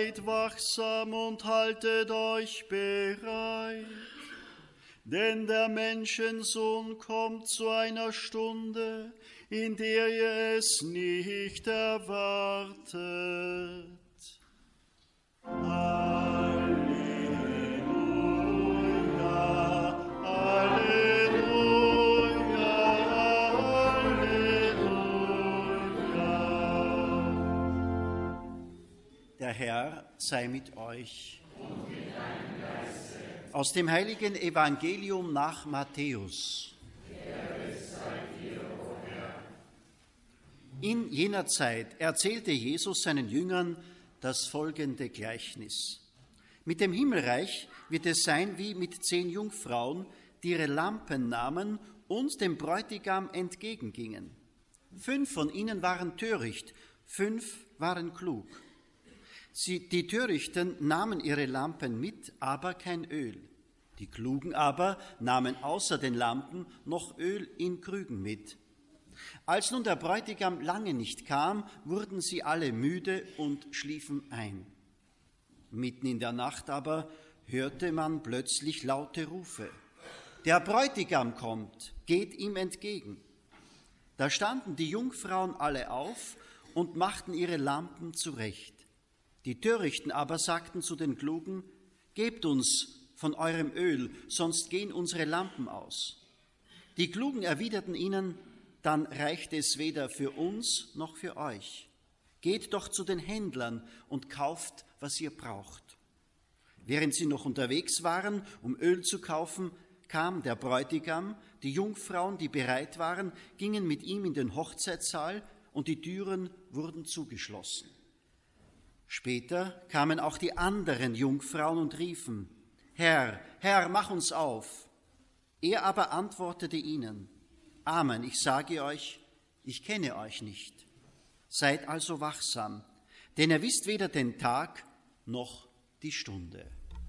Seid wachsam und haltet euch bereit, denn der Menschensohn kommt zu einer Stunde, in der ihr es nicht erwartet. Der Herr sei mit euch. Und mit deinem Geiste. Aus dem heiligen Evangelium nach Matthäus. Ehre sei dir, o Herr. In jener Zeit erzählte Jesus seinen Jüngern das folgende Gleichnis. Mit dem Himmelreich wird es sein wie mit 10 Jungfrauen, die ihre Lampen nahmen und dem Bräutigam entgegengingen. 5 von ihnen waren töricht, 5 waren klug. Die Törichten nahmen ihre Lampen mit, aber kein Öl. Die Klugen aber nahmen außer den Lampen noch Öl in Krügen mit. Als nun der Bräutigam lange nicht kam, wurden sie alle müde und schliefen ein. Mitten in der Nacht aber hörte man plötzlich laute Rufe. Der Bräutigam kommt, geht ihm entgegen. Da standen die Jungfrauen alle auf und machten ihre Lampen zurecht. Die Törichten aber sagten zu den Klugen, gebt uns von eurem Öl, sonst gehen unsere Lampen aus. Die Klugen erwiderten ihnen, dann reicht es weder für uns noch für euch. Geht doch zu den Händlern und kauft, was ihr braucht. Während sie noch unterwegs waren, um Öl zu kaufen, kam der Bräutigam, die Jungfrauen, die bereit waren, gingen mit ihm in den Hochzeitssaal und die Türen wurden zugeschlossen. Später kamen auch die anderen Jungfrauen und riefen, Herr, Herr, mach uns auf. Er aber antwortete ihnen, Amen, ich sage euch, ich kenne euch nicht. Seid also wachsam, denn ihr wisst weder den Tag noch die Stunde.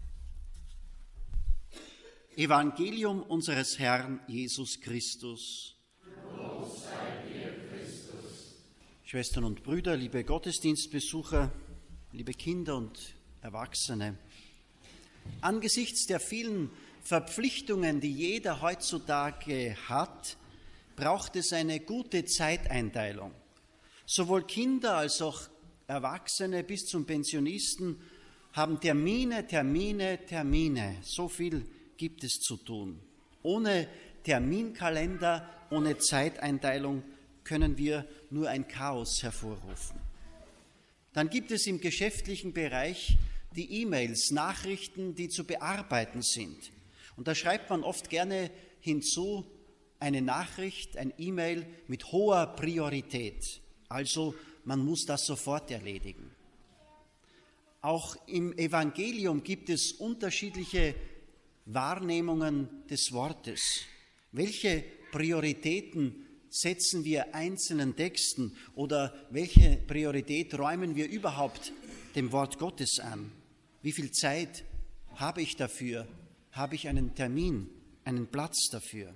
Evangelium unseres Herrn Jesus Christus. Lob sei dir, Christus. Schwestern und Brüder, liebe Gottesdienstbesucher, liebe Kinder und Erwachsene, angesichts der vielen Verpflichtungen, die jeder heutzutage hat, braucht es eine gute Zeiteinteilung. Sowohl Kinder als auch Erwachsene bis zum Pensionisten haben Termine. So viel gibt es zu tun. Ohne Terminkalender, ohne Zeiteinteilung können wir nur ein Chaos hervorrufen. Dann gibt es im geschäftlichen Bereich die E-Mails, Nachrichten, die zu bearbeiten sind. Und da schreibt man oft gerne hinzu eine Nachricht, ein E-Mail mit hoher Priorität. Also man muss das sofort erledigen. Auch im Evangelium gibt es unterschiedliche Wahrnehmungen des Wortes. Welche Prioritäten setzen wir einzelnen Texten oder welche Priorität räumen wir überhaupt dem Wort Gottes an? Wie viel Zeit habe ich dafür? Habe ich einen Termin, einen Platz dafür?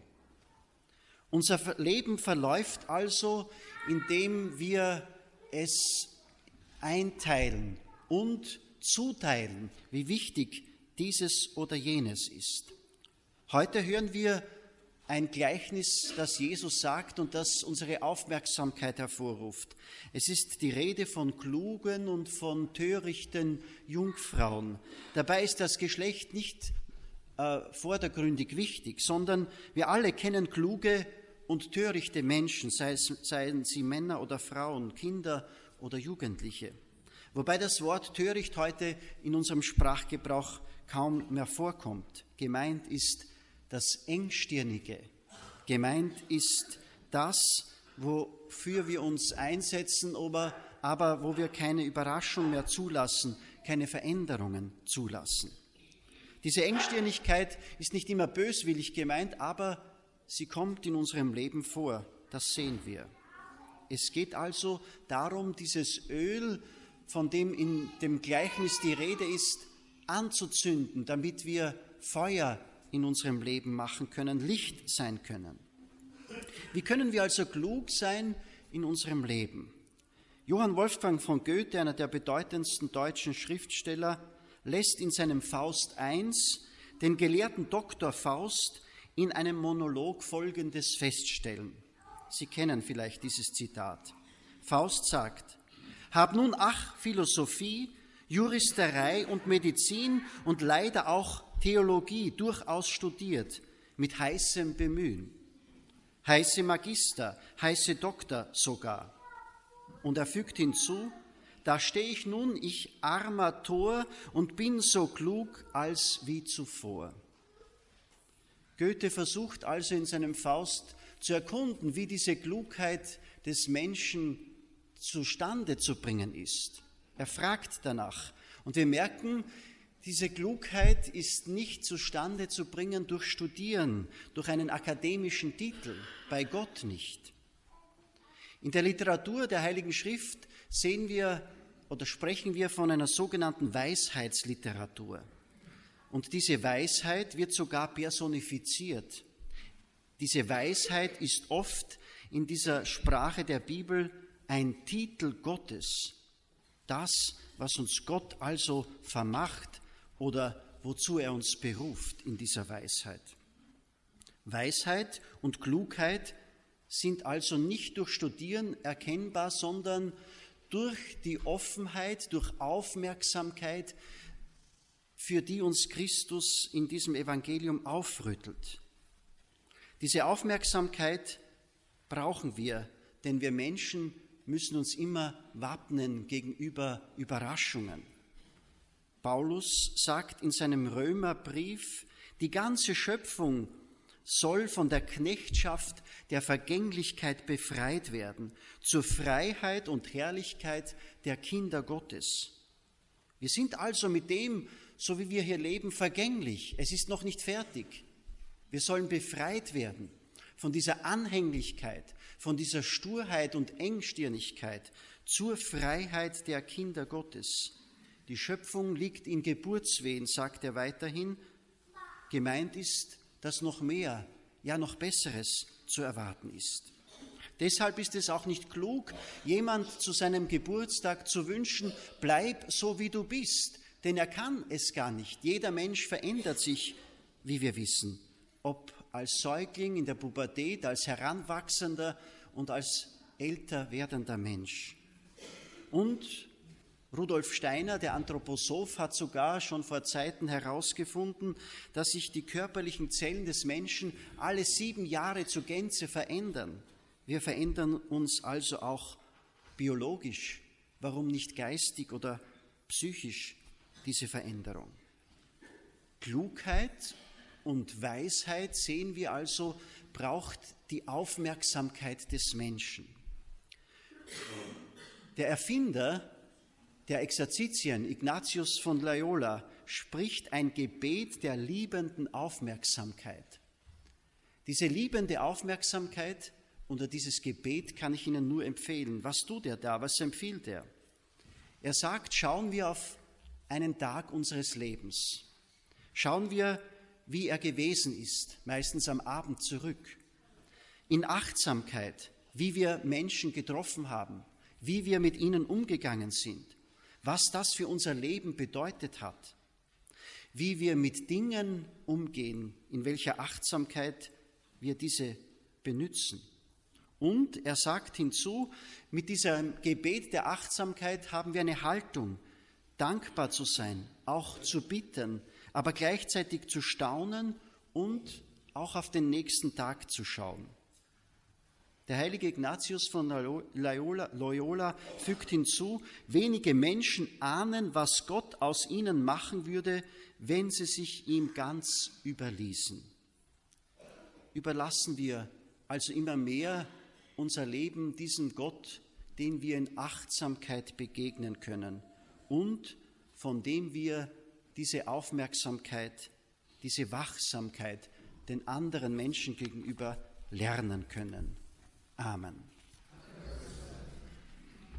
Unser Leben verläuft also, indem wir es einteilen und zuteilen, wie wichtig dieses oder jenes ist. Heute hören wir ein Gleichnis, das Jesus sagt und das unsere Aufmerksamkeit hervorruft. Es ist die Rede von klugen und von törichten Jungfrauen. Dabei ist das Geschlecht nicht vordergründig wichtig, sondern wir alle kennen kluge und törichte Menschen, seien sie Männer oder Frauen, Kinder oder Jugendliche. Wobei das Wort töricht heute in unserem Sprachgebrauch kaum mehr vorkommt. Gemeint ist das Engstirnige. Gemeint ist das, wofür wir uns einsetzen, aber wo wir keine Überraschung mehr zulassen, keine Veränderungen zulassen. Diese Engstirnigkeit ist nicht immer böswillig gemeint, aber sie kommt in unserem Leben vor. Das sehen wir. Es geht also darum, dieses Öl, von dem in dem Gleichnis die Rede ist, anzuzünden, damit wir Feuer in unserem Leben machen können, Licht sein können. Wie können wir also klug sein in unserem Leben? Johann Wolfgang von Goethe, einer der bedeutendsten deutschen Schriftsteller, lässt in seinem Faust I den gelehrten Dr. Faust in einem Monolog Folgendes feststellen. Sie kennen vielleicht dieses Zitat. Faust sagt: Hab nun Philosophie, Juristerei und Medizin und leider auch Theologie durchaus studiert, mit heißem Bemühen. Heiße Magister, heiße Doktor sogar. Und er fügt hinzu: Da stehe ich nun, ich armer Tor, und bin so klug als wie zuvor. Goethe versucht also in seinem Faust zu erkunden, wie diese Klugheit des Menschen zustande zu bringen ist. Er fragt danach. Und wir merken, diese Klugheit ist nicht zustande zu bringen durch Studieren, durch einen akademischen Titel, bei Gott nicht. In der Literatur der Heiligen Schrift sehen wir oder sprechen wir von einer sogenannten Weisheitsliteratur. Und diese Weisheit wird sogar personifiziert. Diese Weisheit ist oft in dieser Sprache der Bibel ein Titel Gottes. Das, was uns Gott also vermacht oder wozu er uns beruft in dieser Weisheit. Weisheit und Klugheit sind also nicht durch Studieren erkennbar, sondern durch die Offenheit, durch Aufmerksamkeit, für die uns Christus in diesem Evangelium aufrüttelt. Diese Aufmerksamkeit brauchen wir, denn wir Menschen müssen uns immer wappnen gegenüber Überraschungen. Paulus sagt in seinem Römerbrief, die ganze Schöpfung soll von der Knechtschaft der Vergänglichkeit befreit werden, zur Freiheit und Herrlichkeit der Kinder Gottes. Wir sind also mit dem, so wie wir hier leben, vergänglich. Es ist noch nicht fertig. Wir sollen befreit werden von dieser Anhänglichkeit, von dieser Sturheit und Engstirnigkeit zur Freiheit der Kinder Gottes. Die Schöpfung liegt in Geburtswehen, sagt er weiterhin. Gemeint ist, dass noch mehr, ja noch Besseres zu erwarten ist. Deshalb ist es auch nicht klug, jemand zu seinem Geburtstag zu wünschen, bleib so wie du bist, denn er kann es gar nicht. Jeder Mensch verändert sich, wie wir wissen, ob als Säugling in der Pubertät, als heranwachsender und als älter werdender Mensch. Und Rudolf Steiner, der Anthroposoph, hat sogar schon vor Zeiten herausgefunden, dass sich die körperlichen Zellen des Menschen alle 7 Jahre zur Gänze verändern. Wir verändern uns also auch biologisch, warum nicht geistig oder psychisch diese Veränderung. Klugheit und Weisheit, sehen wir also, braucht die Aufmerksamkeit des Menschen. Der Erfinder der Exerzitien, Ignatius von Loyola, spricht ein Gebet der liebenden Aufmerksamkeit. Diese liebende Aufmerksamkeit oder dieses Gebet kann ich Ihnen nur empfehlen. Was tut er da? Was empfiehlt er? Er sagt, schauen wir auf einen Tag unseres Lebens. Schauen wir, wie er gewesen ist, meistens am Abend zurück. In Achtsamkeit, wie wir Menschen getroffen haben, wie wir mit ihnen umgegangen sind, was das für unser Leben bedeutet hat, wie wir mit Dingen umgehen, in welcher Achtsamkeit wir diese benützen. Und er sagt hinzu, mit diesem Gebet der Achtsamkeit haben wir eine Haltung, dankbar zu sein, auch zu bitten, aber gleichzeitig zu staunen und auch auf den nächsten Tag zu schauen. Der heilige Ignatius von Loyola fügt hinzu, wenige Menschen ahnen, was Gott aus ihnen machen würde, wenn sie sich ihm ganz überließen. Überlassen wir also immer mehr unser Leben diesem Gott, dem wir in Achtsamkeit begegnen können und von dem wir diese Aufmerksamkeit, diese Wachsamkeit den anderen Menschen gegenüber lernen können. Amen.